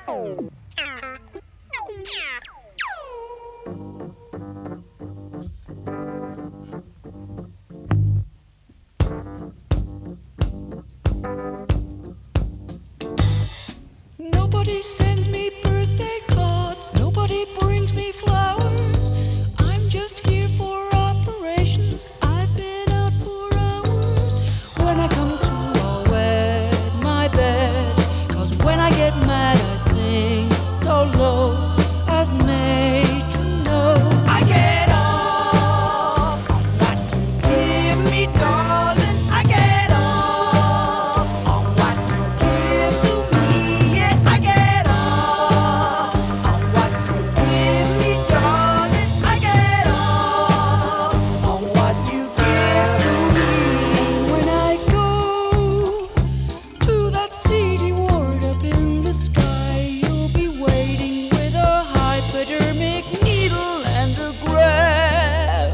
Nobody sends me birthday cards, nobody brings me flowers. I'm just here for operations, I've been out for hours. When I come to, I'll wet my bed, 'cause when I get mad I sing so low as made to know. I get off on what you give me, darling. I get off on what you give to me. Yeah, I get off on what you give me, darling. I get off on what you give to me. When I go to that seedy ward up in the sky, you'll be waiting with a hypodermic needle and a graph.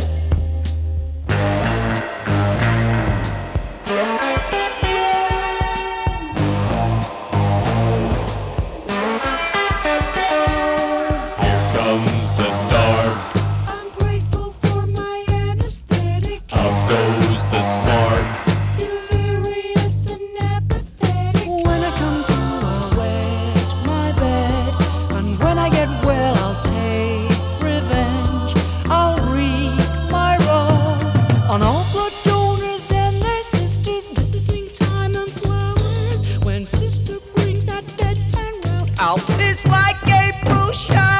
Here comes the dark, I'm grateful for my anesthetic, out goes the spark. delirious and apathetic. When I come to, I'll wet my bed, and when I get well, I'll take revenge. I'll wreak my wrong on all blood donors and their sisters, visiting time and flowers. When sister brings that deadpan round, I'll piss like April shower.